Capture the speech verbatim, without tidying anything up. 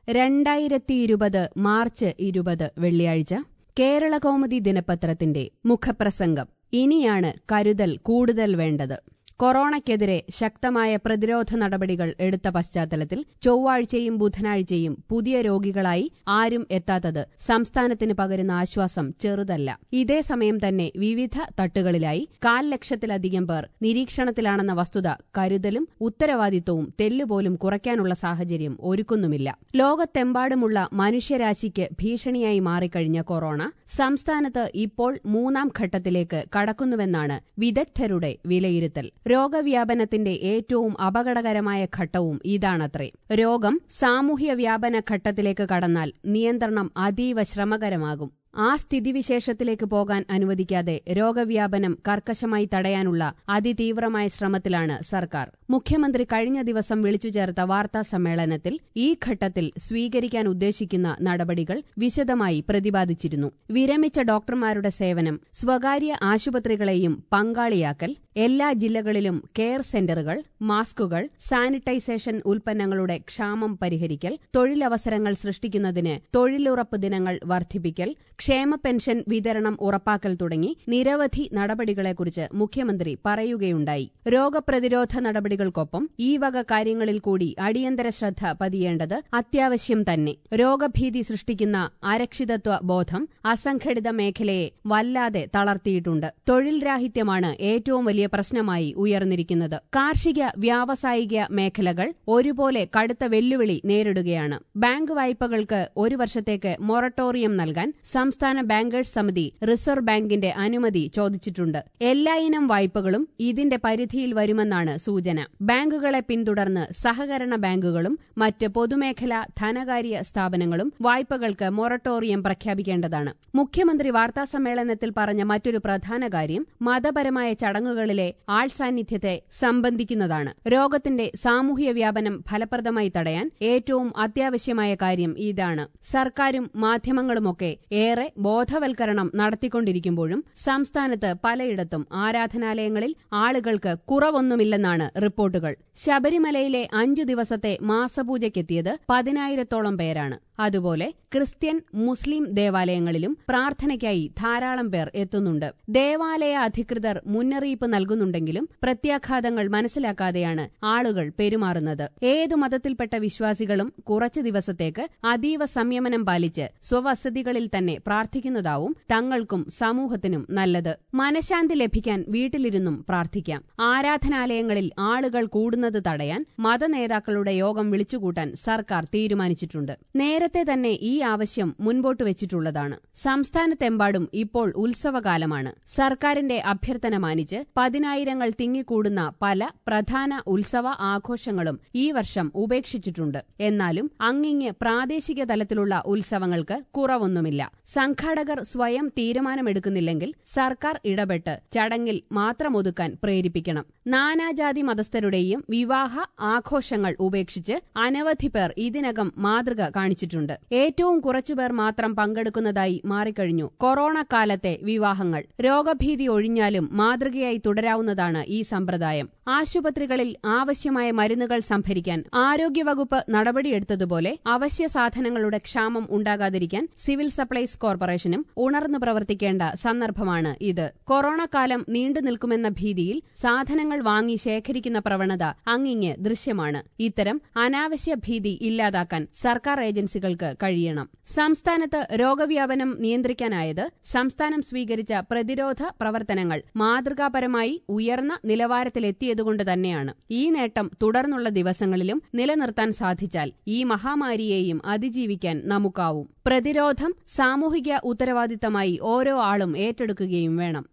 രണ്ടായിരത്തിയിരുപത് മാർച്ച് ഇരുപത് വെള്ളിയാഴ്ച കേരളകൗമുദി ദിനപത്രത്തിന്റെ മുഖപ്രസംഗം. ഇനിയാണ് കരുതൽ കൂടുതൽ വേണ്ടത്. കൊറോണയ്ക്കെതിരെ ശക്തമായ പ്രതിരോധ നടപടികൾ എടുത്ത പശ്ചാത്തലത്തിൽ ചൊവ്വാഴ്ചയും ബുധനാഴ്ചയും പുതിയ രോഗികളായി ആരും എത്താത്തത് സംസ്ഥാനത്തിന് പകരുന്ന ആശ്വാസം ചെറുതല്ല. ഇതേസമയം തന്നെ വിവിധ തട്ടുകളിലായി കാൽ ലക്ഷത്തിലധികം പേർ നിരീക്ഷണത്തിലാണെന്ന വസ്തുത കരുതലും ഉത്തരവാദിത്വവും തെല്ലുപോലും കുറയ്ക്കാനുള്ള സാഹചര്യം ഒരുക്കുന്നുമില്ല. ലോകത്തെമ്പാടുമുള്ള മനുഷ്യരാശിക്ക് ഭീഷണിയായി മാറിക്കഴിഞ്ഞ കൊറോണ സംസ്ഥാനത്ത് ഇപ്പോൾ മൂന്നാം ഘട്ടത്തിലേക്ക് കടക്കുന്നുവെന്നാണ് വിദഗ്ധരുടെ വിലയിരുത്തൽ. രോഗവ്യാപനത്തിന്റെ ഏറ്റവും അപകടകരമായ ഘട്ടവും ഇതാണത്രേ. രോഗം സാമൂഹ്യ വ്യാപന ഘട്ടത്തിലേക്ക് കടന്നാൽ നിയന്ത്രണം അതീവ ശ്രമകരമാകും. ആ സ്ഥിതിവിശേഷത്തിലേക്ക് പോകാൻ അനുവദിക്കാതെ രോഗവ്യാപനം കർക്കശമായി തടയാനുള്ള അതിതീവ്രമായ ശ്രമത്തിലാണ് സർക്കാർ. മുഖ്യമന്ത്രി കഴിഞ്ഞ ദിവസം വിളിച്ചു ചേർത്ത വാർത്താ സമ്മേളനത്തിൽ ഈ ഘട്ടത്തിൽ സ്വീകരിക്കാൻ ഉദ്ദേശിക്കുന്ന നടപടികൾ വിശദമായി പ്രതിപാദിച്ചിരുന്നു. വിരമിച്ച ഡോക്ടർമാരുടെ സേവനം, സ്വകാര്യ ആശുപത്രികളെയും പങ്കാളിയാക്കൽ, എല്ലാ ജില്ലകളിലും കെയർ സെന്ററുകൾ, മാസ്കുകൾ, സാനിറ്റൈസേഷൻ ഉൽപ്പന്നങ്ങളുടെ ക്ഷാമം പരിഹരിക്കൽ, തൊഴിലവസരങ്ങൾ സൃഷ്ടിക്കുന്നതിന് തൊഴിലുറപ്പ് ദിനങ്ങൾ വർദ്ധിപ്പിക്കൽ, ക്ഷേമ പെൻഷൻ വിതരണം ഉറപ്പാക്കൽ തുടങ്ങി നിരവധി നടപടികളെക്കുറിച്ച് മുഖ്യമന്ത്രി പറയുകയുണ്ടായി. രോഗപ്രതിരോധ നടപടികൾക്കൊപ്പം ഈ വക കാര്യങ്ങളിൽ കൂടി അടിയന്തര ശ്രദ്ധ പതിയേണ്ടത് അത്യാവശ്യം തന്നെ. രോഗഭീതി സൃഷ്ടിക്കുന്ന അരക്ഷിതത്വ ബോധം അസംഘടിത മേഖലയെ വല്ലാതെ തളർത്തിയിട്ടുണ്ട്. തൊഴിൽ രാഹിത്യമാണ് ഏറ്റവും വലിയ പ്രശ്നമായി ഉയർന്നിരിക്കുന്നത്. കാർഷിക വ്യാവസായിക മേഖലകൾ ഒരുപോലെ കടുത്ത വെല്ലുവിളി നേരിടുകയാണ്. ബാങ്ക് വായ്പകൾക്ക് ഒരു വർഷത്തേക്ക് മൊറട്ടോറിയം നൽകാൻ സംസ്ഥാന ബാങ്കേഴ്സ് സമിതി റിസർവ് ബാങ്കിന്റെ അനുമതി ചോദിച്ചിട്ടുണ്ട്. എല്ലായിനം വായ്പകളും ഇതിന്റെ പരിധിയിൽ വരുമെന്നാണ് സൂചന. ബാങ്കുകളെ പിന്തുടർന്ന് സഹകരണ ബാങ്കുകളും മറ്റ് പൊതുമേഖലാ ധനകാര്യ സ്ഥാപനങ്ങളും വായ്പകൾക്ക് മൊറട്ടോറിയം പ്രഖ്യാപിക്കേണ്ടതാണ്. മുഖ്യമന്ത്രി വാർത്താസമ്മേളനത്തിൽ പറഞ്ഞ മറ്റൊരു പ്രധാന കാര്യം മതപരമായ ചടങ്ങുകളിലെ ആൾസാന്നിധ്യത്തെ സംബന്ധിക്കുന്നതാണ്. രോഗത്തിന്റെ സാമൂഹ്യ വ്യാപനം ഫലപ്രദമായി തടയാൻ ഏറ്റവും അത്യാവശ്യമായ കാര്യം ഇതാണ്. സർക്കാരും മാധ്യമങ്ങളുമൊക്കെ ഏറെ ബോധവൽക്കരണം നടത്തിക്കൊണ്ടിരിക്കുമ്പോഴും സംസ്ഥാനത്ത് പലയിടത്തും ആരാധനാലയങ്ങളിൽ ആളുകൾക്ക് കുറവൊന്നുമില്ലെന്നാണ് റിപ്പോർട്ടുകൾ. ശബരിമലയിലെ അഞ്ചു ദിവസത്തെ മാസപൂജയ്ക്കെത്തിയത് പതിനായിരത്തോളം പേരാണ്. അതുപോലെ ക്രിസ്ത്യൻ, മുസ്ലിം ദേവാലയങ്ങളിലും പ്രാർത്ഥനയ്ക്കായി ധാരാളം പേർ എത്തുന്നുണ്ട്. ദേവാലയ അധികൃതർ മുന്നറിയിപ്പ് നൽകുന്നുണ്ടെങ്കിലും പ്രത്യാഘാതങ്ങൾ മനസ്സിലാക്കാതെയാണ് ആളുകൾ പെരുമാറുന്നത്. ഏതു മതത്തിൽപ്പെട്ട വിശ്വാസികളും കുറച്ചു ദിവസത്തേക്ക് അതീവ സംയമനം പാലിച്ച് സ്വവസതികളിൽ തന്നെ പ്രാർത്ഥിക്കുന്നതാവും തങ്ങൾക്കും സമൂഹത്തിനും നല്ലത്. മനഃശാന്തി ലഭിക്കാൻ വീട്ടിലിരുന്നും പ്രാർത്ഥിക്കാം. ആരാധനാലയങ്ങളിൽ ആളുകൾ കൂടുന്നത് തടയാൻ മതനേതാക്കളുടെ യോഗം വിളിച്ചുകൂട്ടാൻ സർക്കാർ തീരുമാനിച്ചിട്ടുണ്ട്. നേരത്തെ തന്നെ ഈ ആവശ്യം മുൻപോട്ട് വെച്ചിട്ടുള്ളതാണ്. സംസ്ഥാനത്തെമ്പാടും ഇപ്പോൾ ഉത്സവകാലമാണ്. സർക്കാരിന്റെ അഭ്യർത്ഥന മാനിച്ച് പതിനായിരങ്ങൾ തിങ്ങിക്കൂടുന്ന പല പ്രധാന ഉത്സവ ആഘോഷങ്ങളും ഈ വർഷം ഉപേക്ഷിച്ചിട്ടുണ്ട്. എന്നാലും അങ്ങിങ്ങ് പ്രാദേശിക തലത്തിലുള്ള ഉത്സവങ്ങൾക്ക് കുറവൊന്നുമില്ല. സംഘാടകർ സ്വയം തീരുമാനമെടുക്കുന്നില്ലെങ്കിൽ സർക്കാർ ഇടപെട്ട് ചടങ്ങിൽ മാത്രമൊതുക്കാൻ പ്രേരിപ്പിക്കണം. നാനാജാതി മതസ്ഥരുടെയും വിവാഹ ആഘോഷങ്ങൾ ഉപേക്ഷിച്ച് അനവധി പേർ ഇതിനകം മാതൃക കാണിച്ചിട്ടുണ്ട്. ഏറ്റവും കുറച്ചുപേർ മാത്രം പങ്കെടുക്കുന്നതായി മാറിക്കഴിഞ്ഞു കൊറോണ കാലത്തെ വിവാഹങ്ങൾ. രോഗഭീതി ഒഴിഞ്ഞാലും മാതൃകയായി തുടരാവുന്നതാണ് ഈ സമ്പ്രദായം. ആശുപത്രികളിൽ ആവശ്യമായ മരുന്നുകൾ സംഭരിക്കാൻ ആരോഗ്യവകുപ്പ് നടപടിയെടുത്തതുപോലെ അവശ്യ സാധനങ്ങളുടെ ക്ഷാമം ഉണ്ടാകാതിരിക്കാൻ സിവിൽ സപ്ലൈസ് കോർപ്പറേഷനും ഉണർന്നു പ്രവർത്തിക്കേണ്ട സന്ദർഭമാണ് ഇത്. കൊറോണ കാലം നീണ്ടുനിൽക്കുമെന്ന ഭീതിയിൽ സാധനങ്ങൾ വാങ്ങി ശേഖരിക്കുന്ന പ്രവണത അങ്ങിങ്ങ് ദൃശ്യമാണ്. ഇത്തരം അനാവശ്യ ഭീതി ഇല്ലാതാക്കാൻ സർക്കാർ ഏജൻസികൾക്ക് കഴിയണം. സംസ്ഥാനത്ത് രോഗവ്യാപനം നിയന്ത്രിക്കാനായത് സംസ്ഥാനം സ്വീകരിച്ച പ്രതിരോധ പ്രവർത്തനങ്ങൾ മാതൃകാപരമായി ഉയർന്ന നിലവാരത്തിലെത്തിയതുകൊണ്ട് തന്നെയാണ്. ഈ നേട്ടം തുടർന്നുള്ള ദിവസങ്ങളിലും നിലനിർത്താൻ സാധിച്ചാൽ ഈ മഹാമാരിയെയും അതിജീവിക്കാൻ നമുക്കാവും. പ്രതിരോധം സാമൂഹിക ഉത്തരവാദിത്തമായി ഓരോ ആളും ഏറ്റെടുക്കുകയും വേണം.